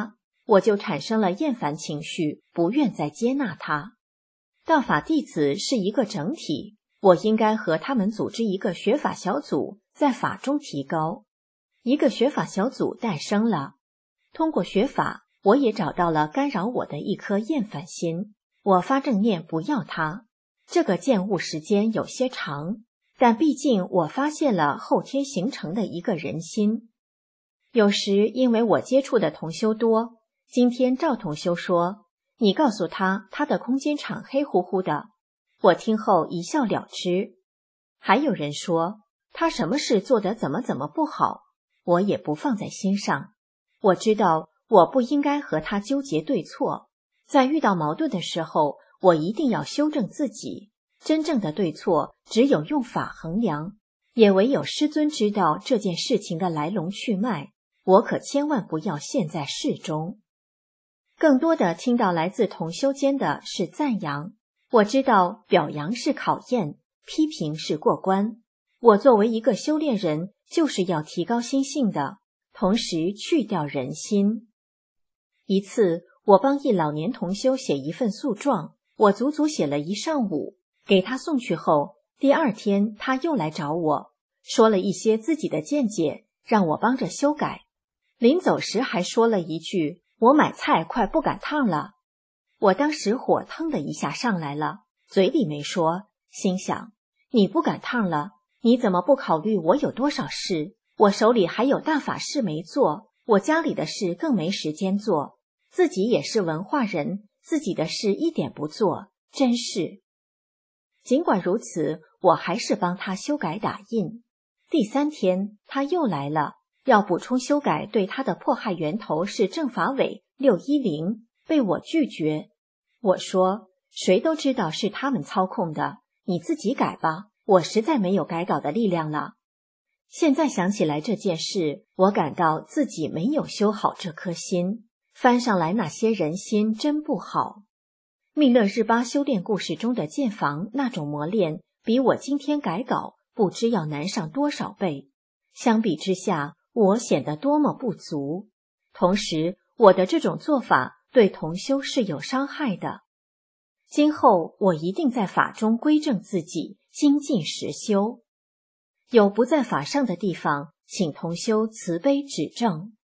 我就产生了厌烦情绪，不愿再接纳它。大法弟子是一个整体，我应该和他们组织一个学法小组，在法中提高。一个学法小组诞生了。通过学法，我也找到了干扰我的一颗厌烦心。我发正念不要它。这个见悟时间有些长，但毕竟我发现了后天形成的一个人心。有时因为我接触的同修多，今天赵同修说，你告诉他他的空间场黑乎乎的，我听后一笑了之。还有人说他什么事做得怎么不好，我也不放在心上。我知道我不应该和他纠结对错，在遇到矛盾的时候，我一定要修正自己。真正的对错只有用法衡量，也唯有师尊知道这件事情的来龙去脉，我可千万不要陷在事中。更多的听到来自同修间的是赞扬，我知道表扬是考验，批评是过关。我作为一个修炼人，就是要提高心性的，同时去掉人心。一次，我帮一老年同修写一份诉状，我足足写了一上午，给他送去后，第二天他又来找我，说了一些自己的见解，让我帮着修改。临走时还说了一句，我买菜快不赶趟了。我当时火腾的一下上来了，嘴里没说，心想，你不赶趟了，你怎么不考虑我有多少事？我手里还有大法事没做，我家里的事更没时间做，自己也是文化人，自己的事一点不做，真是。尽管如此，我还是帮他修改打印。第三天他又来了，要补充修改对他的迫害源头是政法委610，被我拒绝。我说，谁都知道是他们操控的，你自己改吧，我实在没有改稿的力量了。现在想起来这件事，我感到自己没有修好这颗心，翻上来那些人心真不好。密勒日巴修炼故事中的建房那种磨练，比我今天改稿不知要难上多少倍。相比之下，我显得多么不足。同时，我的这种做法对同修是有伤害的。今后我一定在法中归正自己，精进实修。有不在法上的地方，请同修慈悲指正。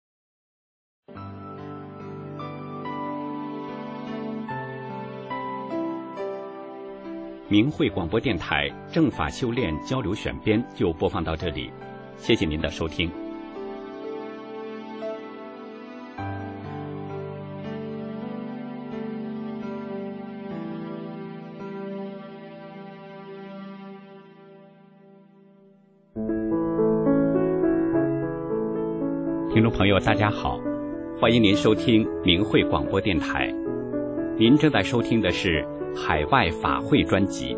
明慧广播电台正法修炼交流选编就播放到这里，谢谢您的收听。听众朋友大家好，欢迎您收听明慧广播电台。您正在收听的是海外法会专辑。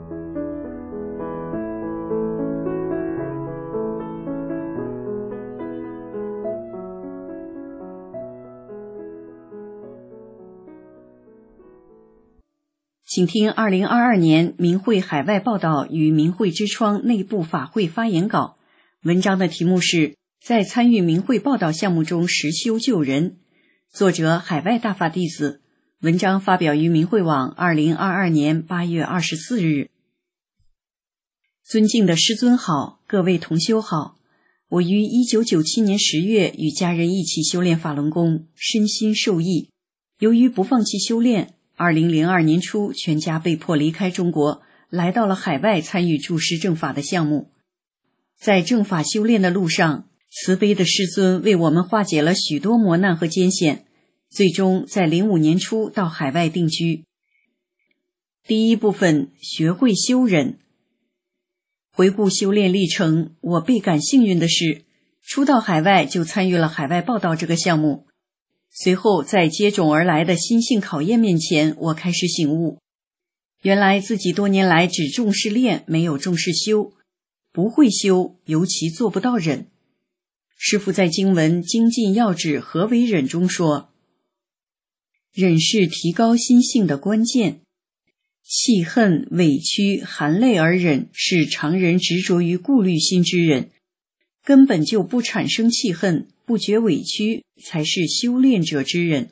请听2022年明慧海外报道与明慧之窗内部法会发言稿，文章的题目是在参与明慧报道项目中实修救人，作者海外大法弟子，文章发表于明慧网2022年8月24日。尊敬的师尊好，各位同修好，我于1997年10月与家人一起修炼法轮功，身心受益。由于不放弃修炼，2002年初全家被迫离开中国，来到了海外参与助师正法的项目。在正法修炼的路上，慈悲的师尊为我们化解了许多磨难和艰险，最终在05年初到海外定居。第一部分，学会修忍。回顾修炼历程，我倍感幸运的是，初到海外就参与了海外报道这个项目。随后在接踵而来的心性考验面前，我开始醒悟，原来自己多年来只重视练，没有重视修，不会修，尤其做不到忍。师父在经文《精进要旨何为忍》中说，忍是提高心性的关键，气恨、委屈、含泪而忍是常人执着于顾虑心之忍，根本就不产生气恨， 不觉委屈，才是修炼者之人。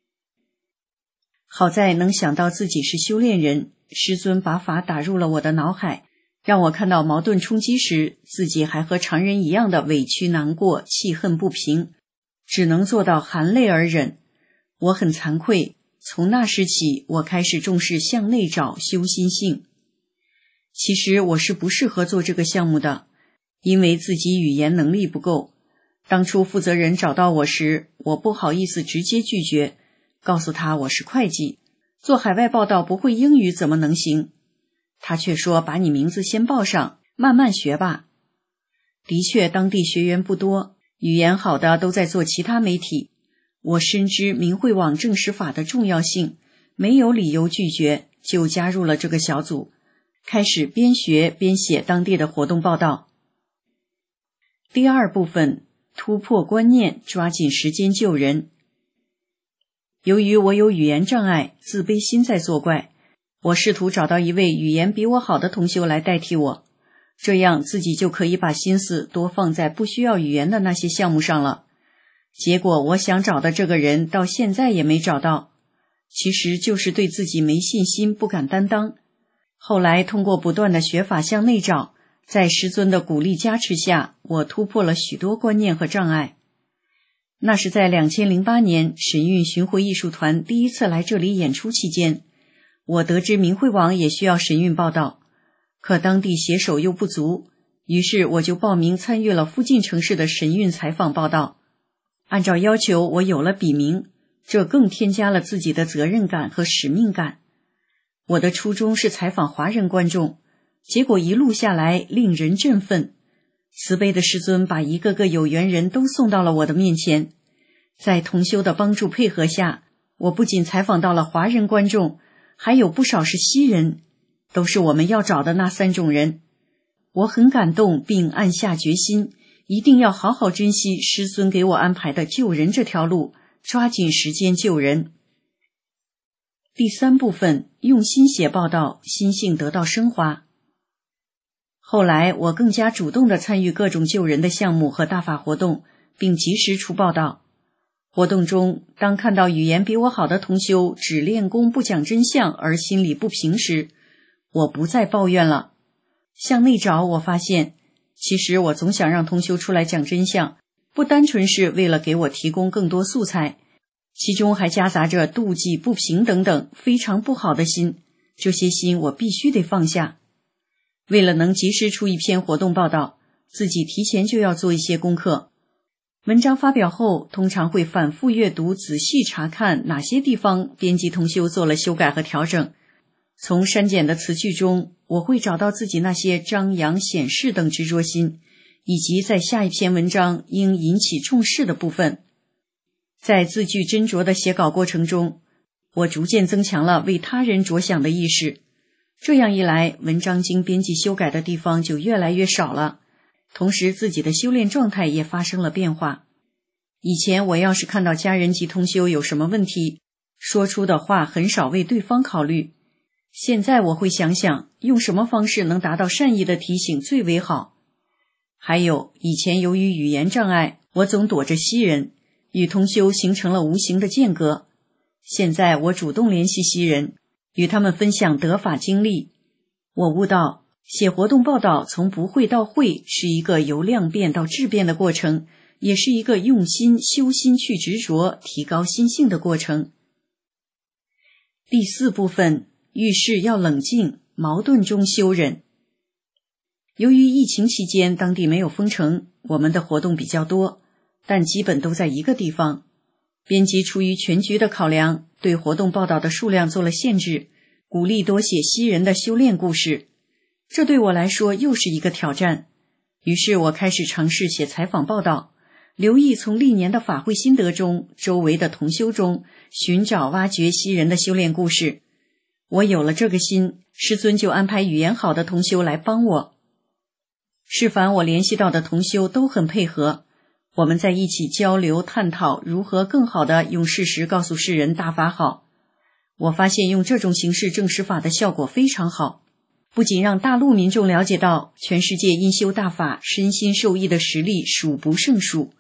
好在能想到自己是修炼人，师尊把法打入了我的脑海，让我看到矛盾冲击时，自己还和常人一样的委屈难过，气恨不平，只能做到含泪而忍。我很惭愧，从那时起，我开始重视向内找，修心性。其实我是不适合做这个项目的，因为自己语言能力不够。当初负责人找到我时，我不好意思直接拒绝，告诉他我是会计，做海外报道不会英语怎么能行？他却说把你名字先报上，慢慢学吧。的确，当地学员不多，语言好的都在做其他媒体。我深知明慧网证实法的重要性，没有理由拒绝，就加入了这个小组，开始边学边写当地的活动报道。第二部分，突破观念，抓紧时间救人。由于我有语言障碍，自卑心在作怪，我试图找到一位语言比我好的同修来代替我，这样自己就可以把心思多放在不需要语言的那些项目上了。结果我想找的这个人到现在也没找到，其实就是对自己没信心，不敢担当。后来通过不断的学法向内找，在师尊的鼓励加持下，我突破了许多观念和障碍。那是在2008年神韵巡回艺术团第一次来这里演出期间，我得知明慧网也需要神韵报道，可当地写手又不足，于是我就报名参与了附近城市的神韵采访报道。按照要求，我有了笔名，这更添加了自己的责任感和使命感。我的初衷是采访华人观众，结果一路下来令人振奋。慈悲的师尊把一个个有缘人都送到了我的面前，在同修的帮助配合下，我不仅采访到了华人观众，还有不少是西人，都是我们要找的那3种人。我很感动，并暗下决心，一定要好好珍惜师尊给我安排的救人这条路，抓紧时间救人。第三部分，用心写报道，心性得到升华。后来我更加主动地参与各种救人的项目和大法活动，并及时出报道。活动中，当看到语言比我好的同修只练功不讲真相而心里不平时，我不再抱怨了。向内找，我发现其实我总想让同修出来讲真相，不单纯是为了给我提供更多素材，其中还夹杂着妒忌、不平等等非常不好的心，这些心我必须得放下。为了能及时出一篇活动报道，自己提前就要做一些功课。文章发表后，通常会反复阅读，仔细查看哪些地方编辑同修做了修改和调整。从删减的词句中，我会找到自己那些张扬、显示等执着心，以及在下一篇文章应引起重视的部分。在字句斟酌的写稿过程中，我逐渐增强了为他人着想的意识。这样一来，文章经编辑修改的地方就越来越少了，同时自己的修炼状态也发生了变化。以前我要是看到家人及同修有什么问题，说出的话很少为对方考虑。现在我会想想，用什么方式能达到善意的提醒最为好。还有，以前由于语言障碍，我总躲着西人，与同修形成了无形的间隔。现在我主动联系西人，与他们分享得法经历。我悟到，写活动报道从不会到会是一个由量变到质变的过程，也是一个用心修心去执着提高心性的过程。第四部分，遇事要冷静，矛盾中修忍。由于疫情期间当地没有封城，我们的活动比较多，但基本都在一个地方。编辑出于全局的考量，对活动报道的数量做了限制，鼓励多写西人的修炼故事。这对我来说又是一个挑战。于是我开始尝试写采访报道，留意从历年的法会心得中，周围的同修中寻找挖掘西人的修炼故事。我有了这个心，师尊就安排语言好的同修来帮我。是凡我联系到的同修都很配合，我们在一起交流探讨如何更好地用事实告诉世人大法好。我发现用这种形式证实法的效果非常好，不仅让大陆民众了解到全世界因修大法身心受益的实力数不胜数，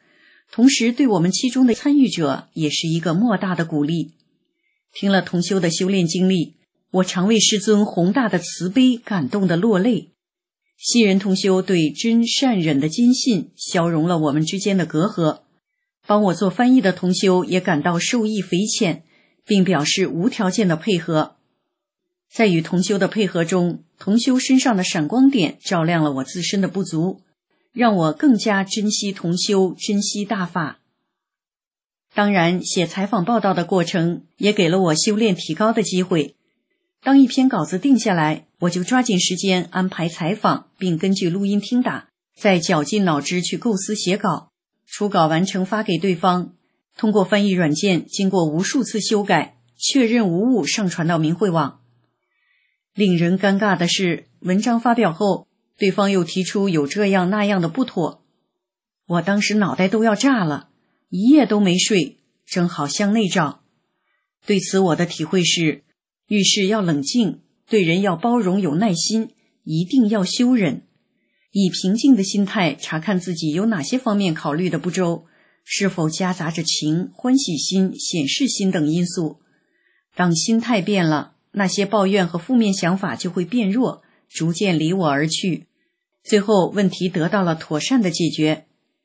同时对我们其中的参与者也是一个莫大的鼓励。听了同修的修炼经历，我常为师尊宏大的慈悲感动得落泪。西人同修对真善忍的坚信消融了我们之间的隔阂，帮我做翻译的同修也感到受益匪浅，并表示无条件的配合。在与同修的配合中，同修身上的闪光点照亮了我自身的不足，让我更加珍惜同修，珍惜大法。当然，写采访报道的过程也给了我修炼提高的机会。当一篇稿子定下来，我就抓紧时间安排采访，并根据录音听打，再绞尽脑汁去构思写稿，初稿完成发给对方，通过翻译软件经过无数次修改，确认无误上传到明慧网。令人尴尬的是，文章发表后，对方又提出有这样那样的不妥，我当时脑袋都要炸了，一夜都没睡，正好向内找。对此我的体会是，遇事要冷静，对人要包容有耐心，一定要修忍，以平静的心态查看自己有哪些方面考虑的不周，是否夹杂着情、欢喜心、显示心等因素。当心态变了，那些抱怨和负面想法就会变弱，逐渐离我而去，最后问题得到了妥善的解决。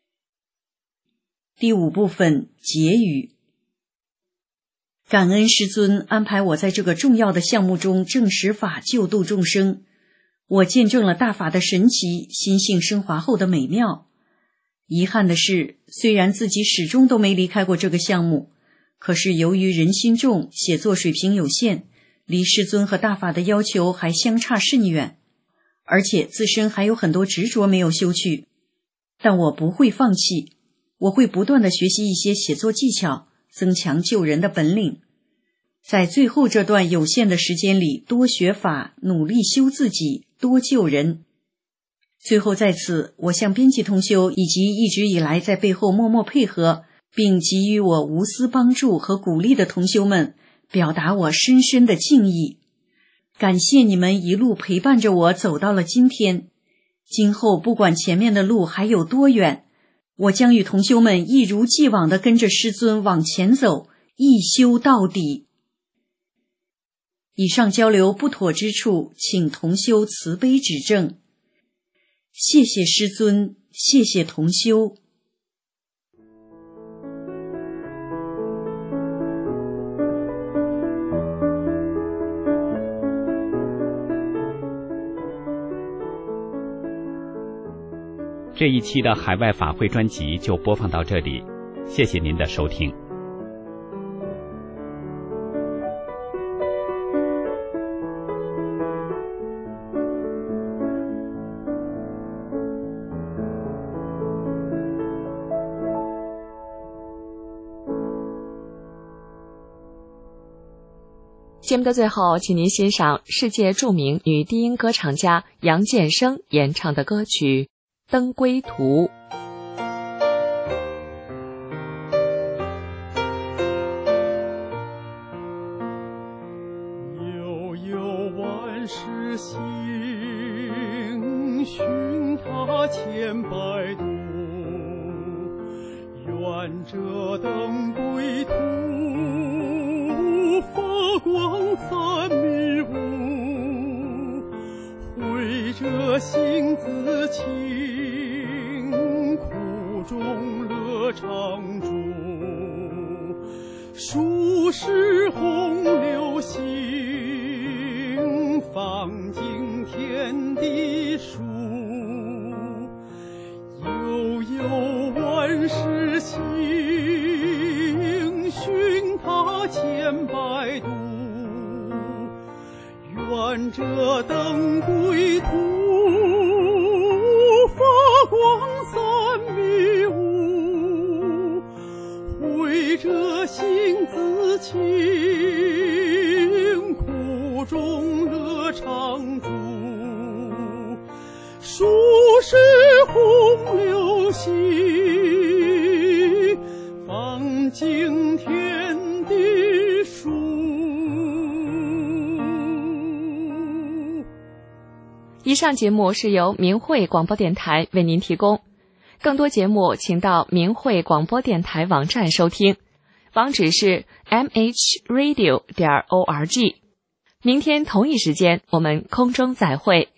第5部分，结语。感恩师尊安排我在这个重要的项目中证实法，救度众生。我见证了大法的神奇，心性升华后的美妙。遗憾的是，虽然自己始终都没离开过这个项目，可是由于人心重，写作水平有限，离师尊和大法的要求还相差甚远，而且自身还有很多执着没有修去。但我不会放弃，我会不断地学习一些写作技巧，增强救人的本领。在最后这段有限的时间里，多学法，努力修自己，多救人。最后在此，我向编辑同修以及一直以来在背后默默配合并给予我无私帮助和鼓励的同修们，表达我深深的敬意。感谢你们一路陪伴着我走到了今天，今后不管前面的路还有多远，我将与同修们一如既往地跟着师尊往前走，一修到底。以上交流不妥之处，请同修慈悲指正。谢谢师尊，谢谢同修。 这一期的海外法会专辑就播放到这里，谢谢您的收听。 节目的最后，请您欣赏世界著名女低音歌唱家杨建生演唱的歌曲《登归途》。 悠悠万世行，寻他千百度，愿这登归途，发光散迷雾，慧者性自清，苦中乐常驻，数世洪流行，放尽天地数，悠悠万世行，寻他千百度，愿这登归途，发光散迷雾，慧者性自清，苦中乐常驻，数世洪流行，放尽天地数。 以上节目是由明慧广播电台为您提供， 更多节目请到明慧广播电台网站收听，网址是 mhradio.org。明天同一时间我们空中再会。